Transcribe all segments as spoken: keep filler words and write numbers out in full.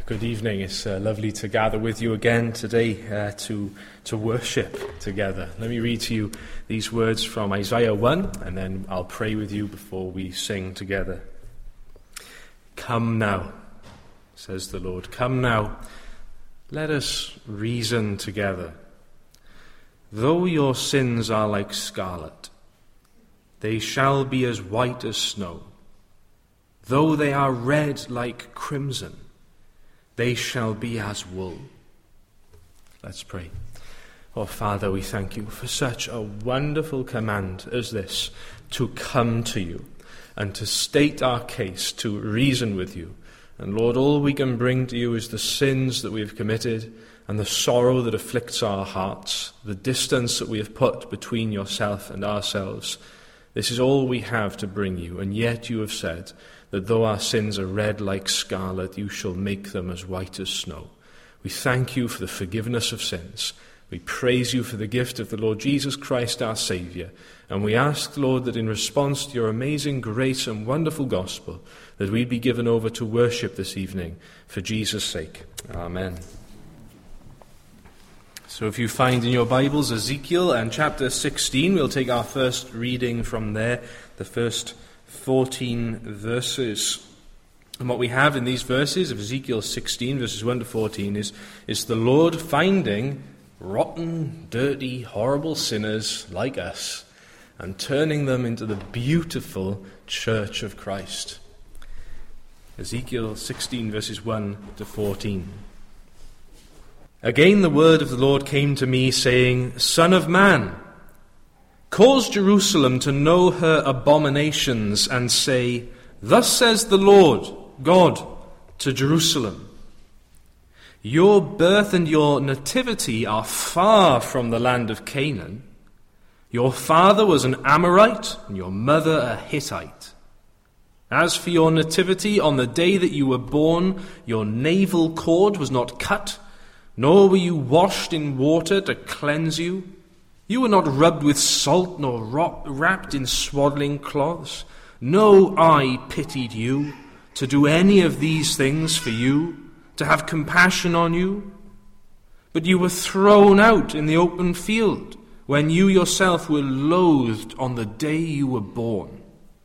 Good evening. It's uh, lovely to gather with you again today uh, to to worship together. Let me read to you these words from Isaiah one, and then I'll pray with you before we sing together. Come now, says the Lord. Come now, let us reason together. Though your sins are like scarlet, they shall be as white as snow. Though they are red like crimson, they shall be as wool. Let's pray. Oh, Father, we thank you for such a wonderful command as this, to come to you and to state our case, to reason with you. And Lord, all we can bring to you is the sins that we have committed and the sorrow that afflicts our hearts, the distance that we have put between yourself and ourselves. This is all we have to bring you, and yet you have said that though our sins are red like scarlet, you shall make them as white as snow. We thank you for the forgiveness of sins. We praise you for the gift of the Lord Jesus Christ, our Saviour. And we ask, Lord, that in response to your amazing grace and wonderful gospel, that we'd be given over to worship this evening for Jesus' sake. Amen. So if you find in your Bibles Ezekiel and chapter sixteen, we'll take our first reading from there, the first fourteen verses. And what we have in these verses of Ezekiel sixteen, verses one to fourteen, is, is the Lord finding rotten, dirty, horrible sinners like us and turning them into the beautiful church of Christ. Ezekiel sixteen, verses one to fourteen. Again the word of the Lord came to me, saying, Son of man, cause Jerusalem to know her abominations, and say, Thus says the Lord God to Jerusalem, Your birth and your nativity are far from the land of Canaan. Your father was an Amorite, and your mother a Hittite. As for your nativity, on the day that you were born, your navel cord was not cut, nor were you washed in water to cleanse you. You were not rubbed with salt, nor wrapped in swaddling cloths. No eye pitied you to do any of these things for you, to have compassion on you. But you were thrown out in the open field, when you yourself were loathed on the day you were born.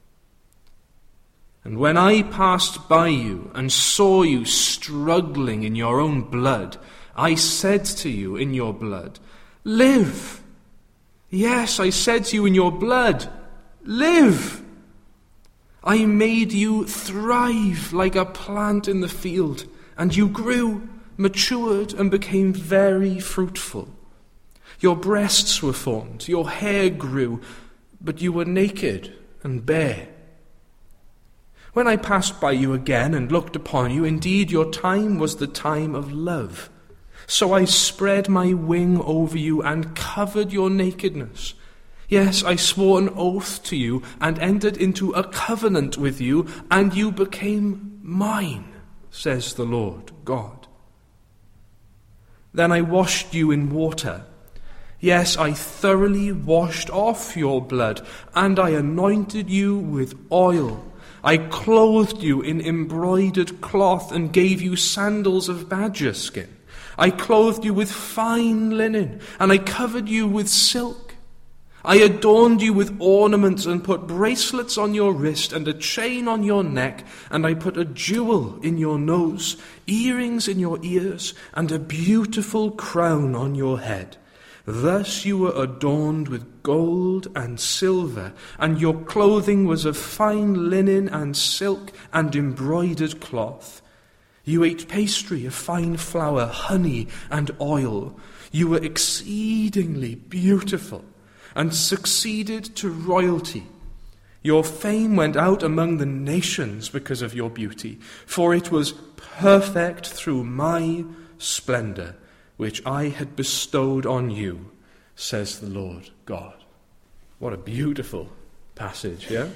And when I passed by you and saw you struggling in your own blood, I said to you in your blood, Live! Yes, I said to you in your blood, Live! I made you thrive like a plant in the field, and you grew, matured, and became very fruitful. Your breasts were formed, your hair grew, but you were naked and bare. When I passed by you again and looked upon you, indeed your time was the time of love. So I spread my wing over you and covered your nakedness. Yes, I swore an oath to you and entered into a covenant with you, and you became mine, says the Lord God. Then I washed you in water. Yes, I thoroughly washed off your blood, and I anointed you with oil. I clothed you in embroidered cloth and gave you sandals of badger skin. I clothed you with fine linen, and I covered you with silk. I adorned you with ornaments and put bracelets on your wrist and a chain on your neck, and I put a jewel in your nose, earrings in your ears, and a beautiful crown on your head. Thus you were adorned with gold and silver, and your clothing was of fine linen and silk and embroidered cloth. You ate pastry of fine flour, honey, and oil. You were exceedingly beautiful and succeeded to royalty. Your fame went out among the nations because of your beauty, for it was perfect through my splendor, which I had bestowed on you, says the Lord God. What a beautiful passage, yeah?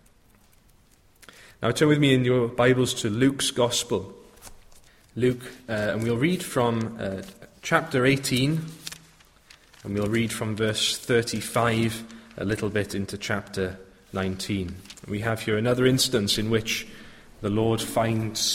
Now turn with me in your Bibles to Luke's Gospel. Luke, uh, and we'll read from uh, chapter eighteen, and we'll read from verse thirty-five a little bit into chapter nineteen. We have here another instance in which the Lord finds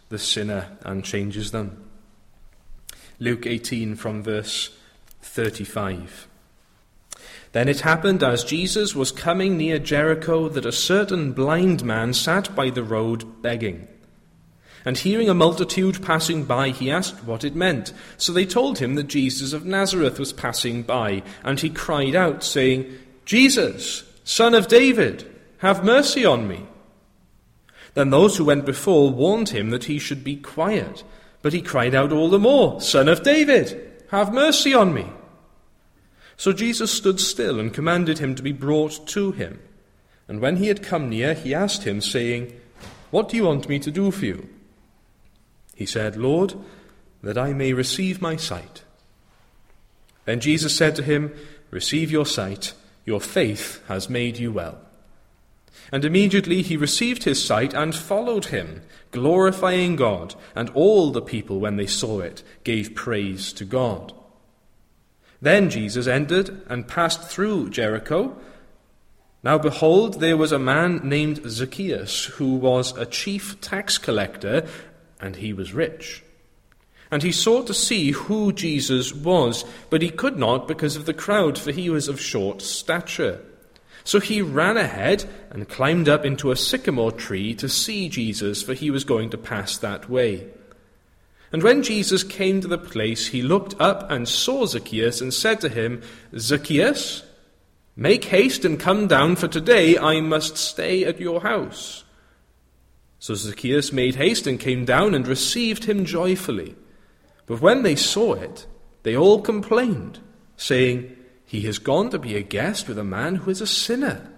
the sinner and changes them. Luke eighteen from verse thirty-five. Then it happened as Jesus was coming near Jericho that a certain blind man sat by the road begging. And hearing a multitude passing by, he asked what it meant. So they told him that Jesus of Nazareth was passing by, and he cried out, saying, Jesus, Son of David, have mercy on me. Then those who went before warned him that he should be quiet. But he cried out all the more, Son of David, have mercy on me. So Jesus stood still and commanded him to be brought to him. And when he had come near, he asked him, saying, What do you want me to do for you? He said, Lord, that I may receive my sight. Then Jesus said to him, Receive your sight, your faith has made you well. And immediately he received his sight and followed him, glorifying God, and all the people, when they saw it, gave praise to God. Then Jesus entered and passed through Jericho. Now behold, there was a man named Zacchaeus, who was a chief tax collector, and he was rich. And he sought to see who Jesus was, but he could not because of the crowd, for he was of short stature. So he ran ahead and climbed up into a sycamore tree to see Jesus, for he was going to pass that way. And when Jesus came to the place, he looked up and saw Zacchaeus and said to him, Zacchaeus, make haste and come down, for today I must stay at your house. So Zacchaeus made haste and came down and received him joyfully. But when they saw it, they all complained, saying, He has gone to be a guest with a man who is a sinner.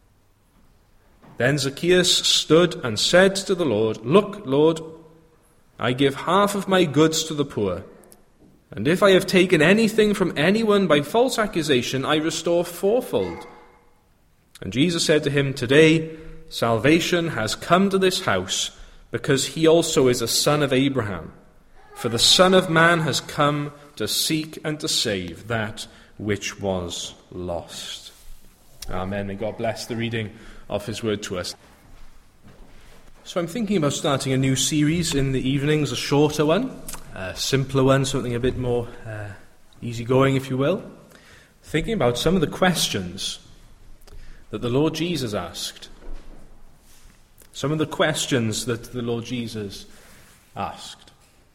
Then Zacchaeus stood and said to the Lord, Look, Lord, I give half of my goods to the poor, and if I have taken anything from anyone by false accusation, I restore fourfold. And Jesus said to him, Today salvation has come to this house, because he also is a son of Abraham. For the Son of Man has come to seek and to save that which was lost. Amen. May God bless the reading of his word to us. So I'm thinking about starting a new series in the evenings, a shorter one, a simpler one, something a bit more uh, easygoing, if you will. Thinking about some of the questions that the Lord Jesus asked. Some of the questions that the Lord Jesus asked.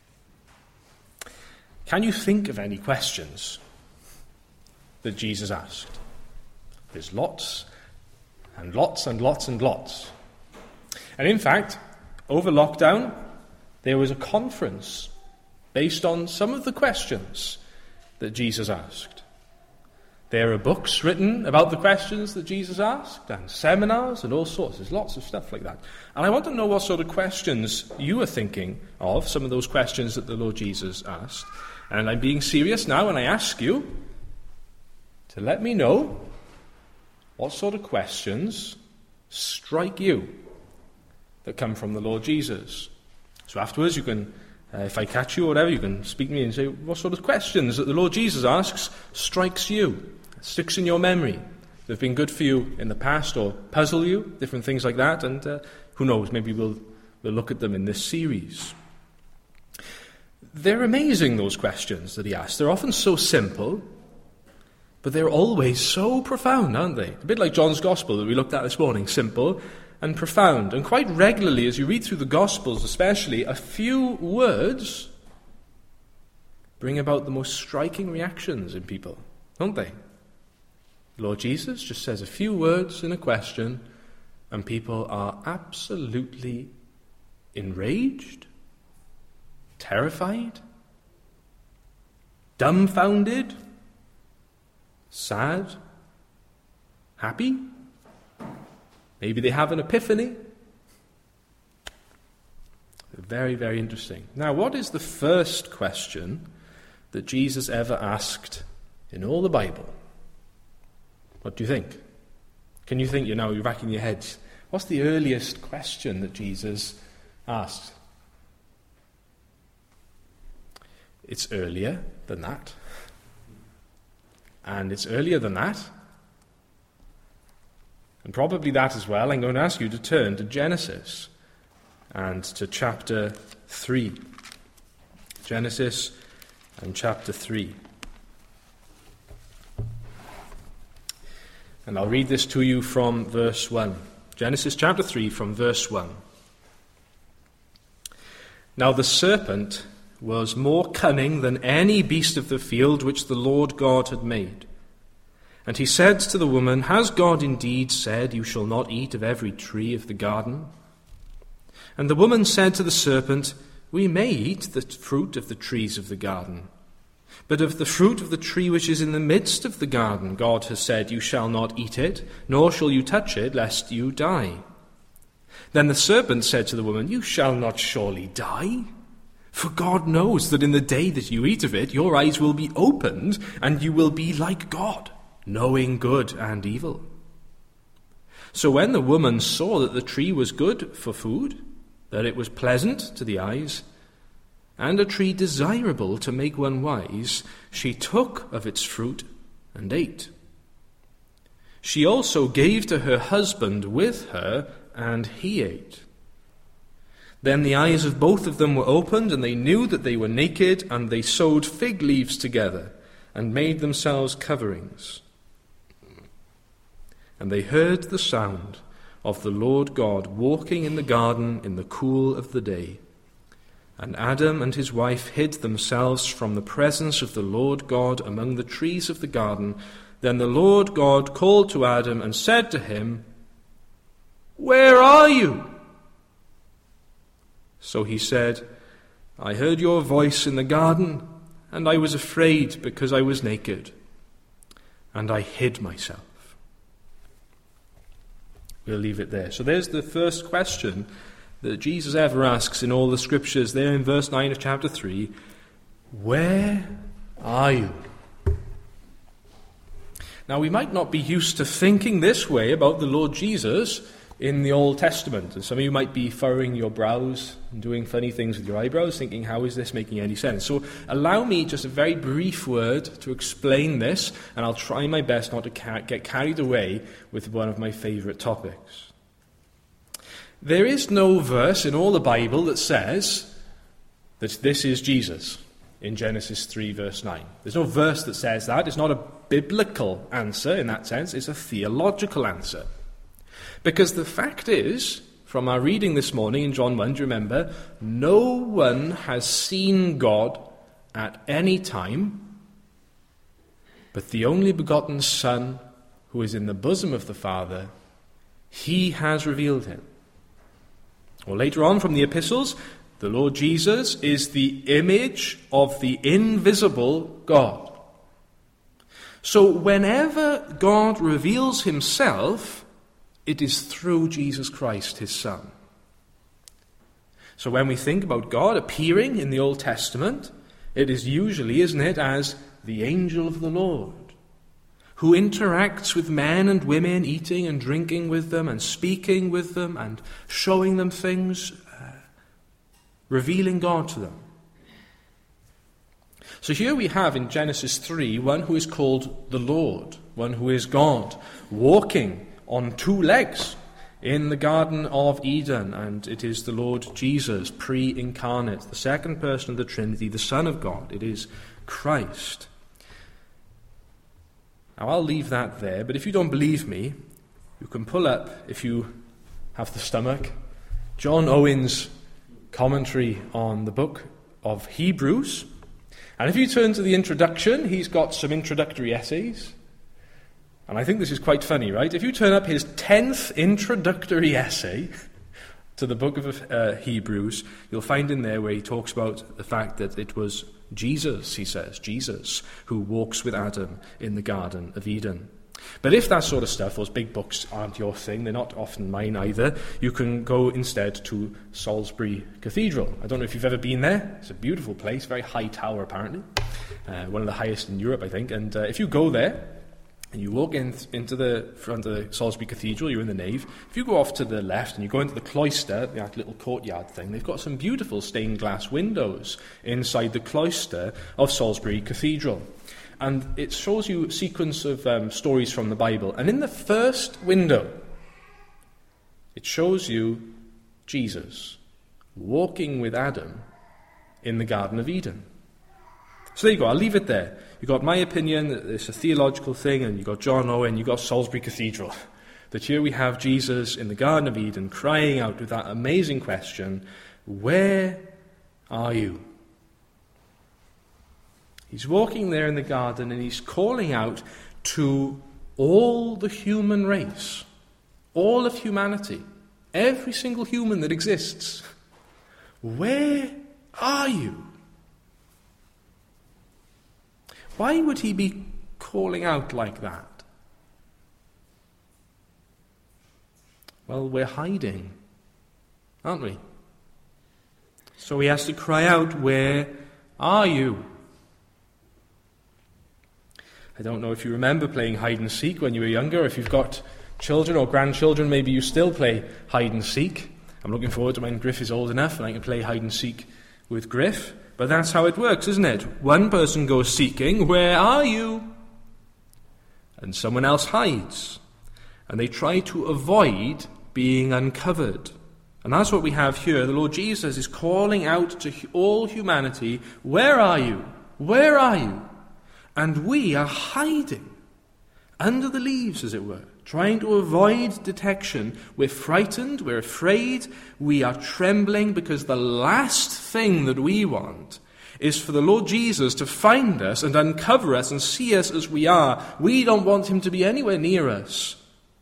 Can you think of any questions that Jesus asked? There's lots and lots and lots and lots. And in fact, over lockdown, there was a conference based on some of the questions that Jesus asked. There are books written about the questions that Jesus asked, and seminars and all sorts. There's lots of stuff like that. And I want to know what sort of questions you are thinking of, some of those questions that the Lord Jesus asked. And I'm being serious now, and I ask you to let me know what sort of questions strike you that come from the Lord Jesus. So afterwards, you can, uh, if I catch you or whatever, you can speak to me and say, what sort of questions that the Lord Jesus asks strikes you, sticks in your memory, that have been good for you in the past or puzzle you, different things like that. And uh, who knows, maybe we'll, we'll look at them in this series. They're amazing, those questions that he asked. They're often so simple, but they're always so profound, aren't they? A bit like John's Gospel that we looked at this morning, simple and profound. And quite regularly, as you read through the Gospels especially, a few words bring about the most striking reactions in people, don't they? The Lord Jesus just says a few words in a question, and people are absolutely enraged, terrified, dumbfounded, sad, happy. Maybe they have an epiphany. Very, very interesting. Now, what is the first question that Jesus ever asked in all the Bible? What do you think? Can you think, you know, you're racking your heads. What's the earliest question that Jesus asked? It's earlier than that. And it's earlier than that. And probably that as well. I'm going to ask you to turn to Genesis. and to chapter three. Genesis and chapter three. And I'll read this to you from verse one. Genesis chapter three from verse one. Now the serpent was more cunning than any beast of the field which the Lord God had made. And he said to the woman, Has God indeed said, You shall not eat of every tree of the garden? And the woman said to the serpent, We may eat the fruit of the trees of the garden. But of the fruit of the tree which is in the midst of the garden, God has said, You shall not eat it, nor shall you touch it, lest you die. Then the serpent said to the woman, You shall not surely die. For God knows that in the day that you eat of it, your eyes will be opened, and you will be like God, knowing good and evil. So when the woman saw that the tree was good for food, that it was pleasant to the eyes, and a tree desirable to make one wise, she took of its fruit and ate. She also gave to her husband with her, and he ate. Then the eyes of both of them were opened, and they knew that they were naked, and they sewed fig leaves together, and made themselves coverings. And they heard the sound of the Lord God walking in the garden in the cool of the day. And Adam and his wife hid themselves from the presence of the Lord God among the trees of the garden. Then the Lord God called to Adam and said to him, Where are you? So he said, I heard your voice in the garden, and I was afraid because I was naked, and I hid myself. We'll leave it there. So there's the first question that Jesus ever asks in all the scriptures, there in verse nine of chapter three. Where are you? Now, we might not be used to thinking this way about the Lord Jesus in the Old Testament. And some of you might be furrowing your brows and doing funny things with your eyebrows, thinking, how is this making any sense? So allow me just a very brief word to explain this, and I'll try my best not to ca- get carried away with one of my favourite topics. There is no verse in all the Bible that says that this is Jesus in Genesis three verse nine. There's no verse that says that. It's not a biblical answer in that sense. It's a theological answer. Because the fact is, from our reading this morning in John one, do you remember, no one has seen God at any time, but the only begotten Son who is in the bosom of the Father, he has revealed him. Or later on from the epistles, the Lord Jesus is the image of the invisible God. So whenever God reveals himself, it is through Jesus Christ, his Son. So when we think about God appearing in the Old Testament, it is usually, isn't it, as the angel of the Lord, who interacts with men and women, eating and drinking with them and speaking with them and showing them things, uh, revealing God to them. So here we have in Genesis three one who is called the Lord, one who is God, walking on two legs in the Garden of Eden, and it is the Lord Jesus, pre-incarnate, the second person of the Trinity, the Son of God. It is Christ. Now, I'll leave that there, but if you don't believe me, you can pull up, if you have the stomach, John Owen's commentary on the book of Hebrews. And if you turn to the introduction, he's got some introductory essays. And I think this is quite funny, right? If you turn up his tenth introductory essay to the book of uh, Hebrews, you'll find in there where he talks about the fact that it was Jesus, he says, Jesus, who walks with Adam in the Garden of Eden. But if that sort of stuff, those big books aren't your thing, they're not often mine either, you can go instead to Salisbury Cathedral. I don't know if you've ever been there. It's a beautiful place, very high tower apparently, uh, one of the highest in Europe, I think. And uh, if you go there, and you walk in into the front of the Salisbury Cathedral, you're in the nave. If you go off to the left and you go into the cloister, that little courtyard thing, they've got some beautiful stained glass windows inside the cloister of Salisbury Cathedral. And it shows you a sequence of um, stories from the Bible. And in the first window, it shows you Jesus walking with Adam in the Garden of Eden. So there you go, I'll leave it there. You've got my opinion, it's a theological thing, and you've got John Owen, you've got Salisbury Cathedral. That here we have Jesus in the Garden of Eden crying out with that amazing question, where are you? He's walking there in the garden and he's calling out to all the human race, all of humanity, every single human that exists. Where are you? Why would he be calling out like that? Well, we're hiding, aren't we? So he has to cry out, where are you? I don't know if you remember playing hide and seek when you were younger. If you've got children or grandchildren, maybe you still play hide and seek. I'm looking forward to when Griff is old enough and I can play hide and seek with Griff. But that's how it works, isn't it? One person goes seeking, where are you? And someone else hides. And they try to avoid being uncovered. And that's what we have here. The Lord Jesus is calling out to all humanity, where are you? Where are you? And we are hiding under the leaves, as it were, trying to avoid detection. We're frightened, we're afraid, we are trembling, because the last thing that we want is for the Lord Jesus to find us and uncover us and see us as we are. We don't want him to be anywhere near us.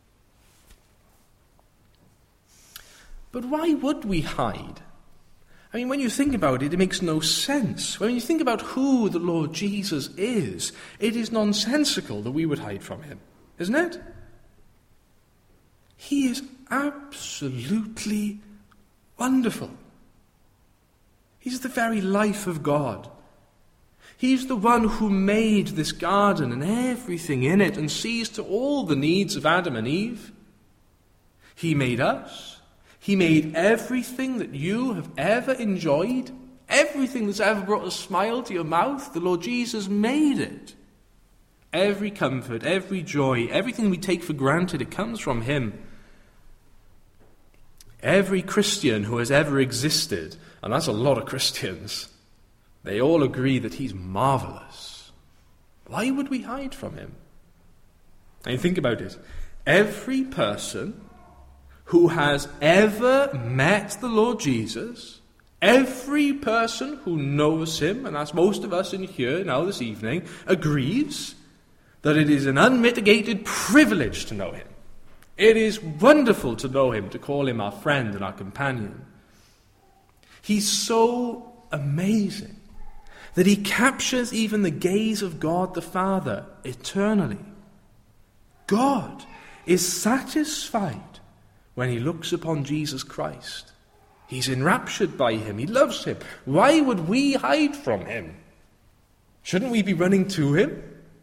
But why would we hide? I mean, when you think about it, it makes no sense. When you think about who the Lord Jesus is, it is nonsensical that we would hide from him, isn't it? He is absolutely wonderful. He's the very life of God. He's the one who made this garden and everything in it and sees to all the needs of Adam and Eve. He made us. He made everything that you have ever enjoyed, everything that's ever brought a smile to your mouth. The Lord Jesus made it. Every comfort, every joy, everything we take for granted, it comes from him. Every Christian who has ever existed, and that's a lot of Christians, they all agree that he's marvelous. Why would we hide from him? And think about it. Every person who has ever met the Lord Jesus, every person who knows him, and that's most of us in here now this evening, agrees that it is an unmitigated privilege to know him. It is wonderful to know him, to call him our friend and our companion. He's so amazing that he captures even the gaze of God the Father eternally. God is satisfied when he looks upon Jesus Christ. He's enraptured by him. He loves him. Why would we hide from him? Shouldn't we be running to him?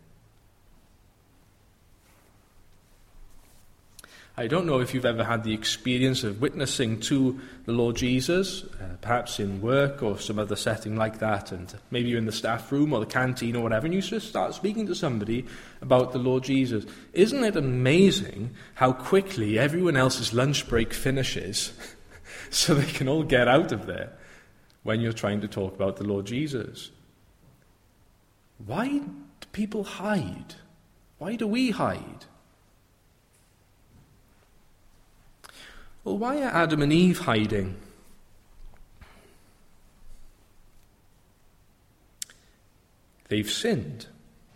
I don't know if you've ever had the experience of witnessing to the Lord Jesus, uh, perhaps in work or some other setting like that, and maybe you're in the staff room or the canteen or whatever, and you just start speaking to somebody about the Lord Jesus. Isn't it amazing how quickly everyone else's lunch break finishes so they can all get out of there when you're trying to talk about the Lord Jesus? Why do people hide? Why do we hide? Well, why are Adam and Eve hiding? They've sinned.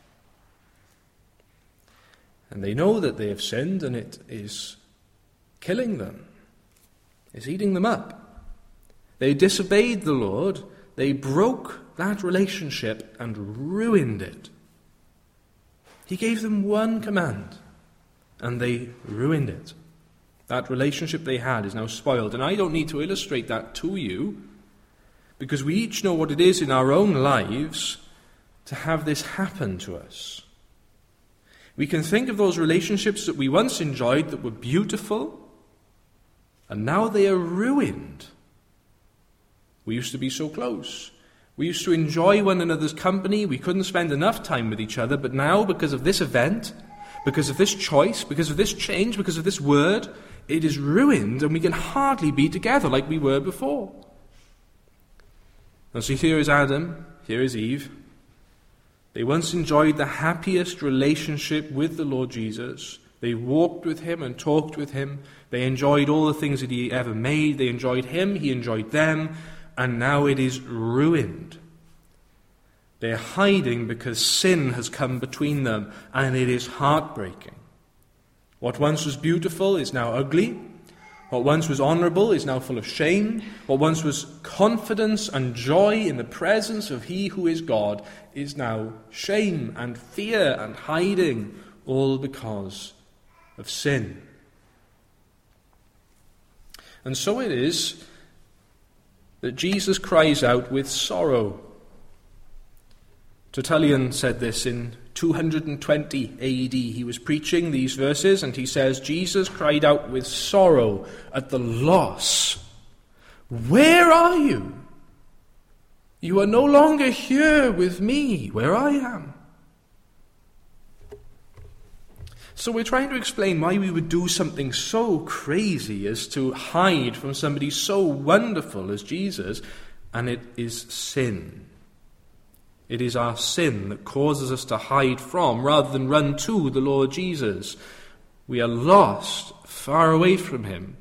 And they know that they have sinned, and it is killing them. It's eating them up. They disobeyed the Lord. They broke that relationship and ruined it. He gave them one command, and they ruined it. That relationship they had is now spoiled. And I don't need to illustrate that to you, because we each know what it is in our own lives to have this happen to us. We can think of those relationships that we once enjoyed that were beautiful, and now they are ruined. We used to be so close. We used to enjoy one another's company. We couldn't spend enough time with each other, but now, because of this event, because of this choice, because of this change, because of this word, it is ruined, and we can hardly be together like we were before. And so here is Adam, here is Eve. They once enjoyed the happiest relationship with the Lord Jesus. They walked with him and talked with him. They enjoyed all the things that he ever made. They enjoyed him, he enjoyed them, and now it is ruined. They're hiding because sin has come between them, and it is heartbreaking. What once was beautiful is now ugly. What once was honorable is now full of shame. What once was confidence and joy in the presence of he who is God is now shame and fear and hiding, all because of sin. And so it is that Jesus cries out with sorrow. Tertullian said this in two hundred twenty A D. He was preaching these verses and he says, Jesus cried out with sorrow at the loss. Where are you? You are no longer here with me where I am. So we're trying to explain why we would do something so crazy as to hide from somebody so wonderful as Jesus, and it is sin. It is our sin that causes us to hide from rather than run to the Lord Jesus. We are lost, far away from him.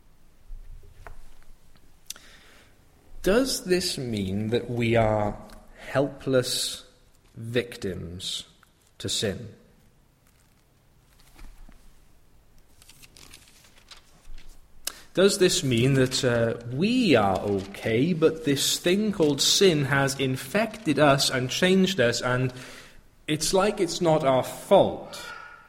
Does this mean that we are helpless victims to sin? Does this mean that uh, we are okay, but this thing called sin has infected us and changed us, and it's like it's not our fault?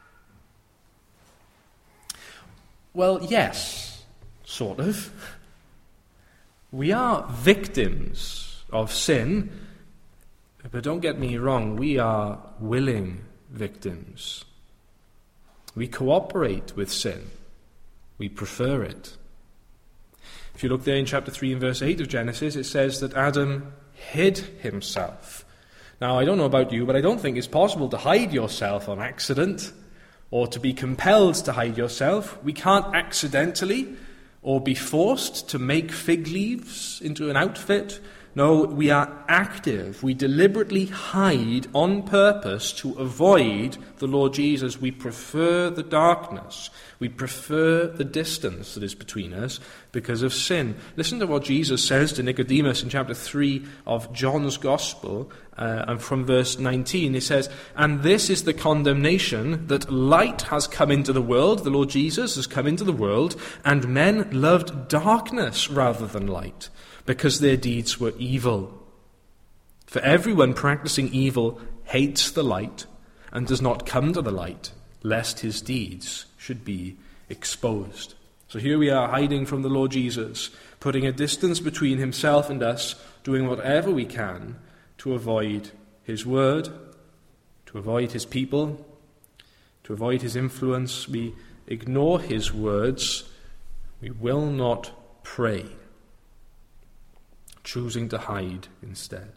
Well, yes, sort of. We are victims of sin, but don't get me wrong, we are willing victims. We cooperate with sin. We prefer it. If you look there in chapter three and verse eight of Genesis, it says that Adam hid himself. Now, I don't know about you, but I don't think it's possible to hide yourself on accident or to be compelled to hide yourself. We can't accidentally or be forced to make fig leaves into an outfit. No, we are active. We deliberately hide on purpose to avoid the Lord Jesus. We prefer the darkness. We prefer the distance that is between us because of sin. Listen to what Jesus says to Nicodemus in chapter three of John's Gospel, uh, and from verse nineteen. He says, "And this is the condemnation, that light has come into the world," the Lord Jesus has come into the world, "and men loved darkness rather than light, because their deeds were evil. For everyone practicing evil hates the light and does not come to the light, lest his deeds should be exposed." So here we are hiding from the Lord Jesus, putting a distance between himself and us, doing whatever we can to avoid his word, to avoid his people, to avoid his influence. We ignore his words. We will not pray, choosing to hide instead.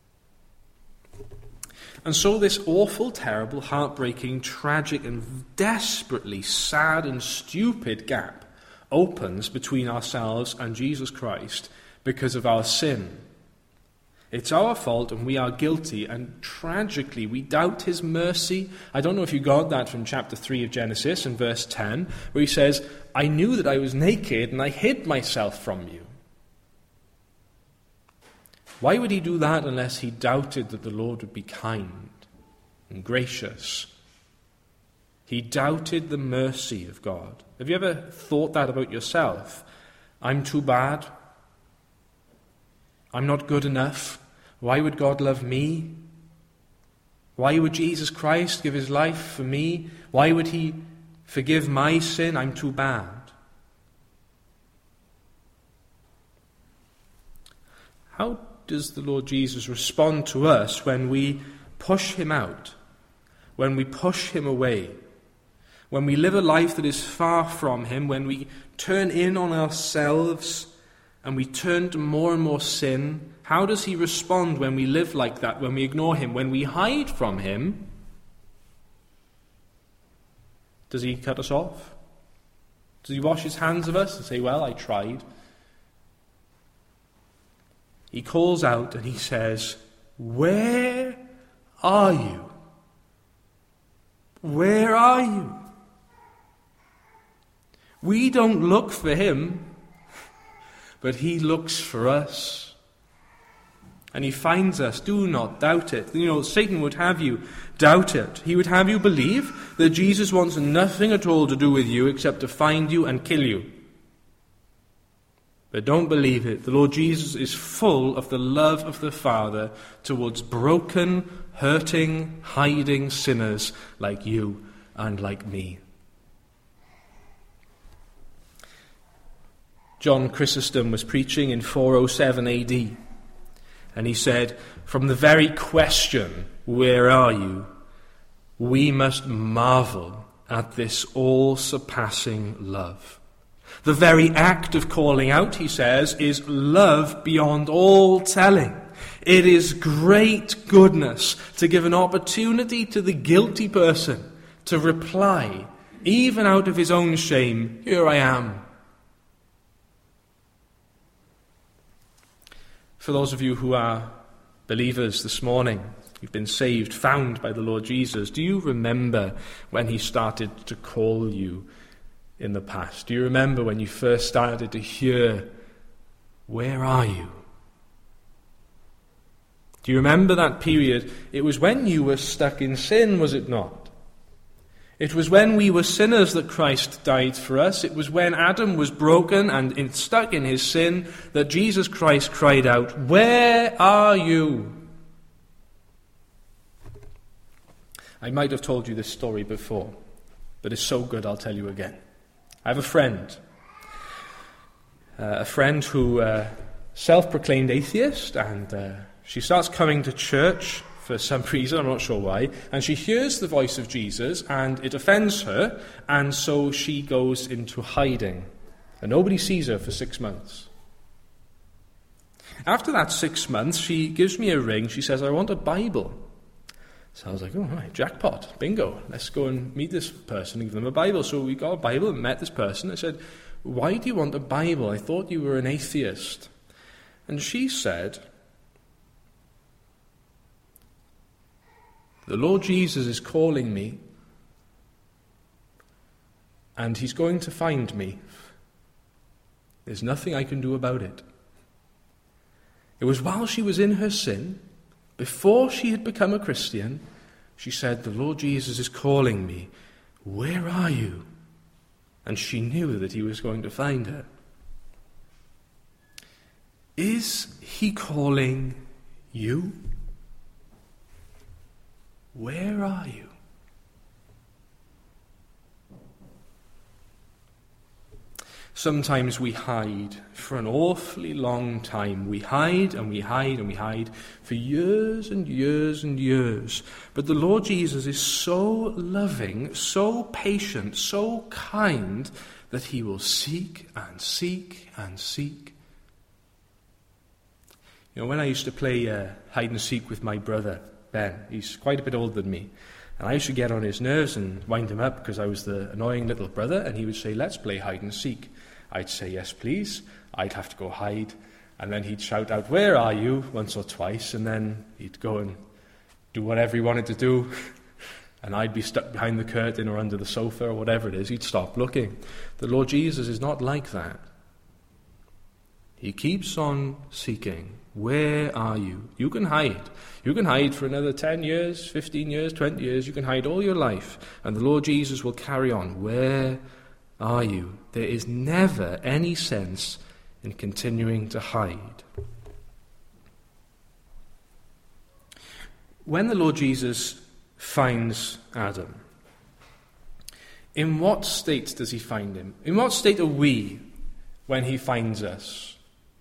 And so this awful, terrible, heartbreaking, tragic, and desperately sad and stupid gap opens between ourselves and Jesus Christ because of our sin. It's our fault and we are guilty, and tragically we doubt his mercy. I don't know if you got that from chapter three of Genesis and verse ten, where he says, "I knew that I was naked and I hid myself from you." Why would he do that unless he doubted that the Lord would be kind and gracious? He doubted the mercy of God. Have you ever thought that about yourself? I'm too bad. I'm not good enough. Why would God love me? Why would Jesus Christ give his life for me? Why would he forgive my sin? I'm too bad. How does the Lord Jesus respond to us when we push him out, when we push him away, when we live a life that is far from him, when we turn in on ourselves and we turn to more and more sin? How does he respond when we live like that, when we ignore him, when we hide from him? Does he cut us off? Does he wash his hands of us and say, "Well, I tried"? He calls out and he says, "Where are you? Where are you?" We don't look for him, but he looks for us. And he finds us. Do not doubt it. You know, Satan would have you doubt it. He would have you believe that Jesus wants nothing at all to do with you except to find you and kill you. But don't believe it. The Lord Jesus is full of the love of the Father towards broken, hurting, hiding sinners like you and like me. John Chrysostom was preaching in four oh seven A D, and he said, "From the very question, 'Where are you?' we must marvel at this all-surpassing love. The very act of calling out," he says, "is love beyond all telling. It is great goodness to give an opportunity to the guilty person to reply, even out of his own shame, 'Here I am.'" For those of you who are believers this morning, you've been saved, found by the Lord Jesus, do you remember when he started to call you in the past? Do you remember when you first started to hear, "Where are you?" Do you remember that period? It was when you were stuck in sin, was it not? It was when we were sinners that Christ died for us. It was when Adam was broken and in, stuck in his sin that Jesus Christ cried out, "Where are you?" I might have told you this story before, but it's so good I'll tell you again. I have a friend, uh, a friend who uh, self-proclaimed atheist, and uh, she starts coming to church for some reason, I'm not sure why, and she hears the voice of Jesus, and it offends her, and so she goes into hiding, and nobody sees her for six months. After that six months, she gives me a ring. She says, "I want a Bible." So I was like, "Oh, right, jackpot, bingo, let's go and meet this person and give them a Bible." So we got a Bible and met this person. I said, "Why do you want a Bible? I thought you were an atheist." And she said, "The Lord Jesus is calling me, and he's going to find me. There's nothing I can do about it." It was while she was in her sin, before she had become a Christian, she said, "The Lord Jesus is calling me. Where are you?" And she knew that he was going to find her. Is he calling you? Where are you? Sometimes we hide for an awfully long time. We hide and we hide and we hide for years and years and years. But the Lord Jesus is so loving, so patient, so kind that he will seek and seek and seek. You know, when I used to play uh, hide and seek with my brother, Ben, he's quite a bit older than me, and I used to get on his nerves and wind him up because I was the annoying little brother, and he would say, "Let's play hide and seek." I'd say, "Yes, please." I'd have to go hide, and then he'd shout out, "Where are you?" once or twice, and then he'd go and do whatever he wanted to do, and I'd be stuck behind the curtain or under the sofa or whatever it is. He'd stop looking. The Lord Jesus is not like that. He keeps on seeking. Where are you? You can hide. You can hide for another ten years, fifteen years, twenty years. You can hide all your life, and the Lord Jesus will carry on. Where are you? There is never any sense in continuing to hide. When the Lord Jesus finds Adam, in what state does he find him? In what state are we when he finds us?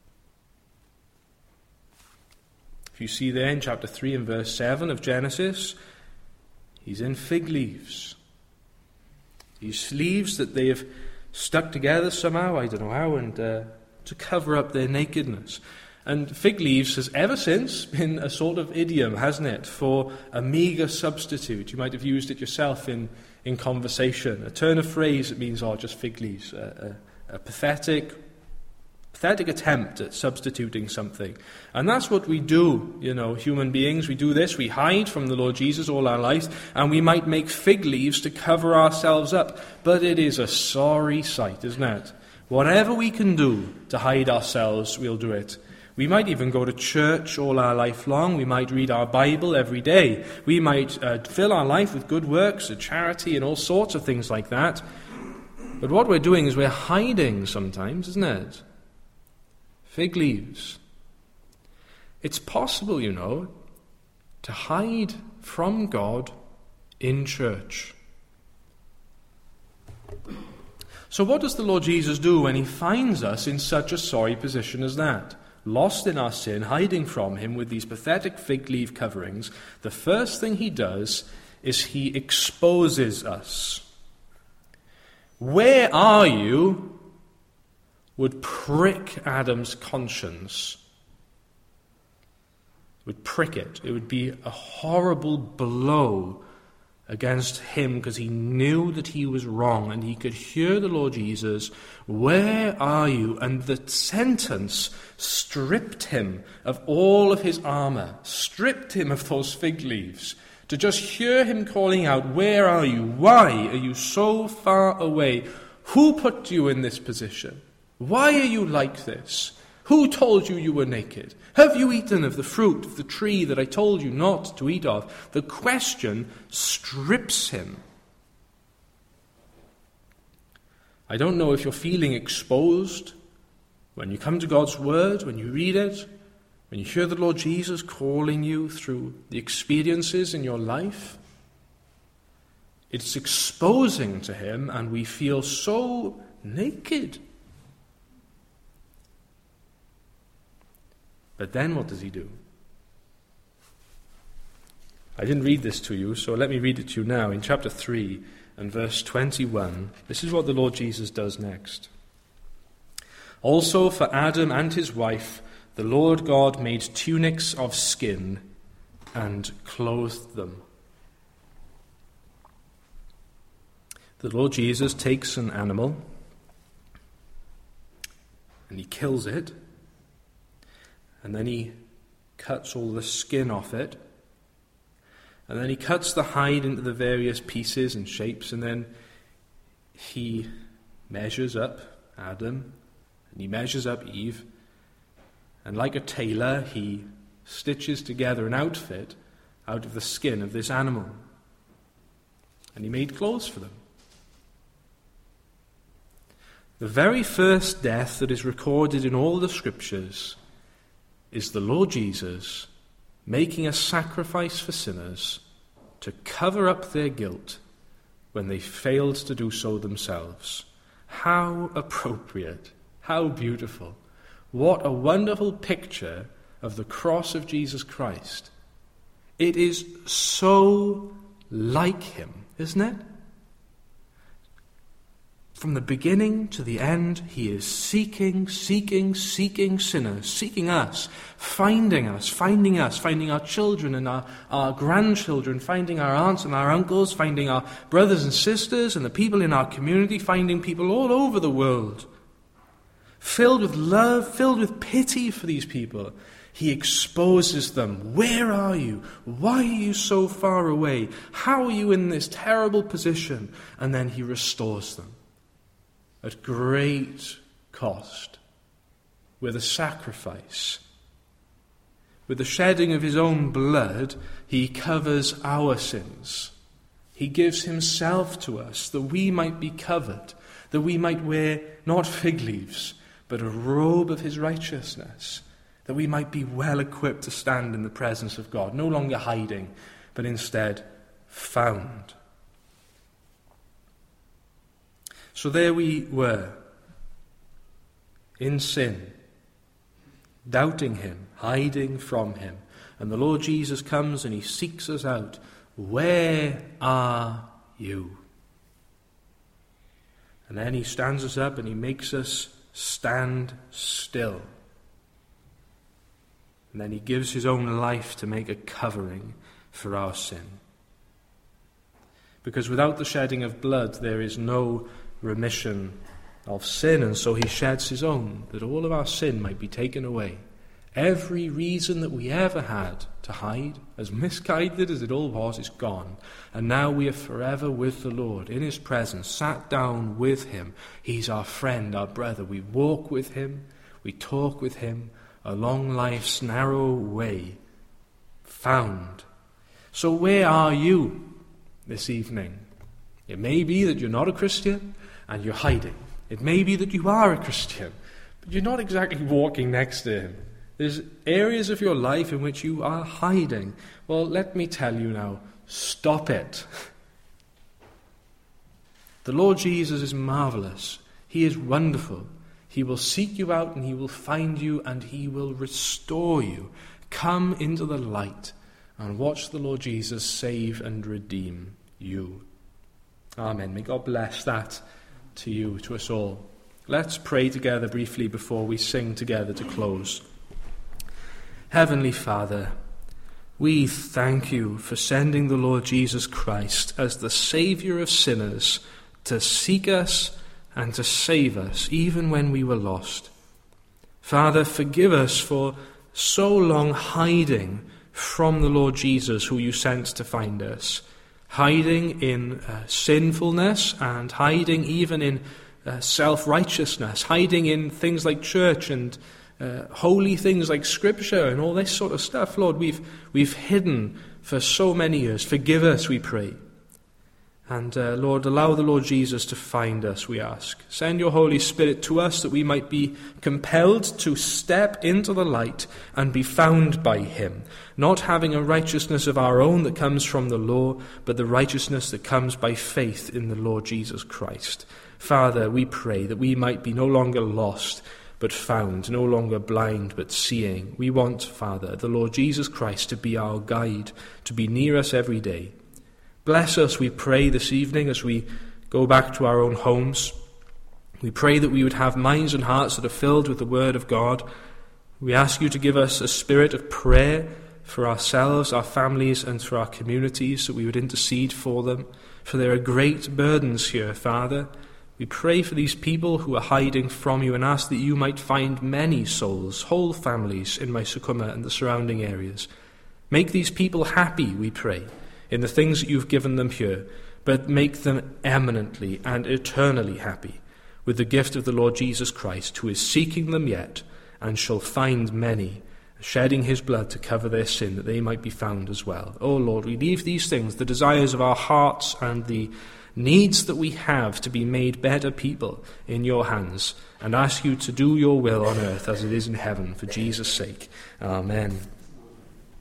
If you see there in chapter three and verse seven of Genesis, he's in fig leaves. These leaves that they have stuck together somehow, I don't know how, and uh, to cover up their nakedness. And fig leaves has ever since been a sort of idiom, hasn't it, for a meagre substitute. You might have used it yourself in, in conversation. A turn of phrase that means, oh, just fig leaves. A, a, a pathetic, pathetic attempt at substituting something. And that's what we do, you know, human beings. We do this, we hide from the Lord Jesus all our lives, and we might make fig leaves to cover ourselves up. But it is a sorry sight, isn't it? Whatever we can do to hide ourselves, we'll do it. We might even go to church all our life long. We might read our Bible every day. We might uh, fill our life with good works, and charity, and all sorts of things like that. But what we're doing is we're hiding sometimes, isn't it? Fig leaves. It's possible, you know, to hide from God in church. So what does the Lord Jesus do when he finds us in such a sorry position as that? Lost in our sin, hiding from him with these pathetic fig leaf coverings, the first thing he does is he exposes us. Where are you? Would prick Adam's conscience. Would prick it. It would be a horrible blow against him because he knew that he was wrong, and he could hear the Lord Jesus, "Where are you?" And the sentence stripped him of all of his armor, stripped him of those fig leaves. To just hear him calling out, "Where are you? Why are you so far away? Who put you in this position? Why are you like this? Who told you you were naked? Have you eaten of the fruit of the tree that I told you not to eat of?" The question strips him. I don't know if you're feeling exposed when you come to God's word, when you read it, when you hear the Lord Jesus calling you through the experiences in your life. It's exposing to him, and we feel so naked. But then what does he do? I didn't read this to you, so let me read it to you now. In chapter three and verse twenty-one, this is what the Lord Jesus does next. "Also for Adam and his wife, the Lord God made tunics of skin and clothed them." The Lord Jesus takes an animal and he kills it. And then he cuts all the skin off it. And then he cuts the hide into the various pieces and shapes. And then he measures up Adam. And he measures up Eve. And like a tailor, he stitches together an outfit out of the skin of this animal. And he made clothes for them. The very first death that is recorded in all the scriptures is the Lord Jesus making a sacrifice for sinners to cover up their guilt when they failed to do so themselves. How appropriate, how beautiful. What a wonderful picture of the cross of Jesus Christ. It is so like him, isn't it? From the beginning to the end, he is seeking, seeking, seeking sinners, seeking us, finding us, finding us, finding our children and our, our grandchildren, finding our aunts and our uncles, finding our brothers and sisters and the people in our community, finding people all over the world. Filled with love, filled with pity for these people, he exposes them. Where are you? Why are you so far away? How are you in this terrible position? And then he restores them. At great cost, with a sacrifice. With the shedding of his own blood, he covers our sins. He gives himself to us that we might be covered, that we might wear not fig leaves, but a robe of his righteousness, that we might be well equipped to stand in the presence of God, no longer hiding, but instead found. So there we were, in sin, doubting him, hiding from him. And the Lord Jesus comes and he seeks us out. Where are you? And then he stands us up and he makes us stand still. And then he gives his own life to make a covering for our sin. Because without the shedding of blood, there is no remission of sin, and so he sheds his own, that all of our sin might be taken away. Every reason that we ever had to hide, as misguided as it all was, is gone. And now we are forever with the Lord, in his presence, sat down with him. He's our friend, our brother. We walk with him, we talk with him, along life's narrow way, found. So where are you this evening? It may be that you're not a Christian and you're hiding. It may be that you are a Christian, but you're not exactly walking next to him. There's areas of your life in which you are hiding. Well, let me tell you now, stop it. The Lord Jesus is marvelous. He is wonderful. He will seek you out and he will find you and he will restore you. Come into the light and watch the Lord Jesus save and redeem you. Amen. May God bless that to you, to us all. Let's pray together briefly before we sing together to close. Heavenly Father, we thank you for sending the Lord Jesus Christ as the Saviour of sinners to seek us and to save us even when we were lost. Father, forgive us for so long hiding from the Lord Jesus who you sent to find us, hiding in uh, sinfulness and hiding even in uh, self-righteousness, hiding in things like church and Uh, holy things like Scripture and all this sort of stuff. Lord, we've we've hidden for so many years. Forgive us, we pray. And uh, Lord, allow the Lord Jesus to find us, we ask. Send your Holy Spirit to us that we might be compelled to step into the light and be found by him, not having a righteousness of our own that comes from the law, but the righteousness that comes by faith in the Lord Jesus Christ. Father, we pray that we might be no longer lost, but found, no longer blind, but seeing. We want, Father, the Lord Jesus Christ to be our guide, to be near us every day. Bless us, we pray, this evening as we go back to our own homes. We pray that we would have minds and hearts that are filled with the Word of God. We ask you to give us a spirit of prayer for ourselves, our families, and for our communities, that we would intercede for them. For there are great burdens here, Father. We pray for these people who are hiding from you and ask that you might find many souls, whole families in Maisukuma and the surrounding areas. Make these people happy, we pray, in the things that you've given them here, but make them eminently and eternally happy with the gift of the Lord Jesus Christ, who is seeking them yet and shall find many, shedding his blood to cover their sin, that they might be found as well. Oh Lord, we leave these things, the desires of our hearts and the needs that we have to be made better people, in your hands, and ask you to do your will on earth as it is in heaven, for Jesus' sake. Amen.